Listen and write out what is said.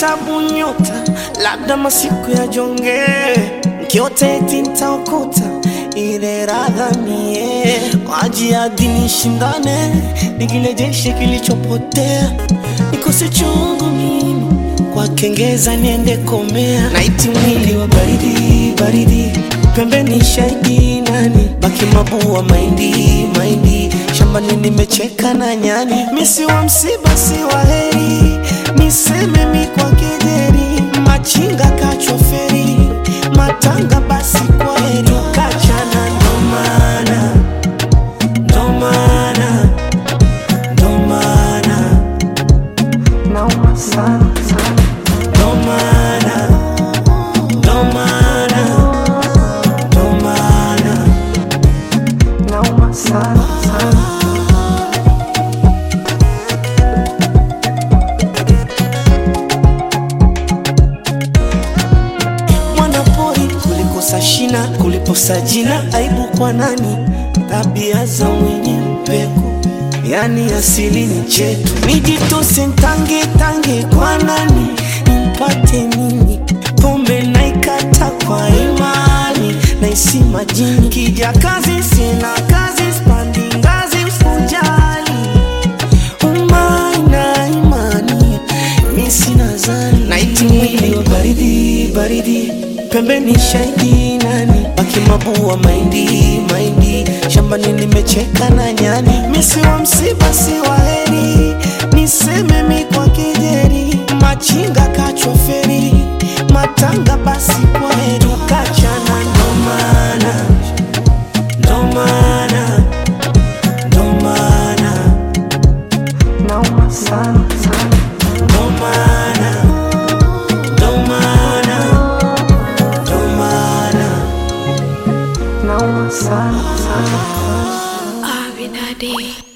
hesabu nyota, labda masiku ya jonge, mkiote eti nitaokota ile radha mie, kwa ajili nishindane, nikirejeshe kilichopotea, nikose chungu mimi, kwa kengeza niende komea, naiti mwili wa baridi, baridi, pembeni shahidi nani, baki mabua maindi, maindi, shambani nimecheka na nyani, misi wa msiba si wa heri, niseme mi kwa kejeri, machinga kachoferi, matanga basi kwa heri, kachana ndomana, ndomana, ndomana, nauma sana, ndomana, ndomana, ndomana, nauma sana. Shina kuliposa jina, aibu kwa nani? Tabia za mwenye mpeko, yani asili ni chetu. Nijitose ntange tange kwa nani? Nipate nini? Pombe naikata kwa imani, naisi majini. Kija kazi sina kazi, spandi ngazi usijali, umaina imani, misi nazali. Naiti mwili wa baridi, baridi, pembeni shahidi nani, baki mabua maindi, maindi, shambani nimecheka na nyani, misi wa msiba si wa heri, niseme mi kwa kejeri, machinga kachoferi, matanga basi kwa heri, kachana ndomana, ndomana, ndomana, nauma sana, ndomana, ndomana, nauma sana. Abinadi.